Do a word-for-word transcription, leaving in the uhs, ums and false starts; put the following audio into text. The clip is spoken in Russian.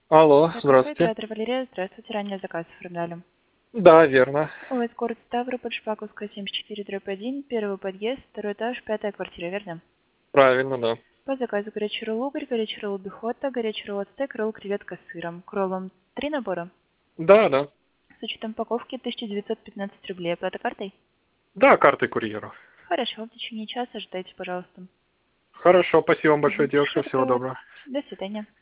Алло, Здравствуйте, здравствуйте. оператор Валерия. Здравствуйте, ранее заказ оформляли. Да, верно. ОС город Ставрополь, Шпаковская, семьдесят четыре дробь один, первый подъезд, второй этаж, пятая квартира, верно? Правильно, да. По заказу горячий ролл угорь, горячий ролл бихота, горячий ролл ацтек, ролл креветка с сыром. К роллам три набора. Да, да. С учетом упаковки тысяча девятьсот пятнадцать рублей. Оплата картой? Да, карты курьера. Хорошо, в течение часа ожидайте, пожалуйста. Хорошо, спасибо вам большое, Мгм. девушка, Всего всего доброго. доброго. До свидания.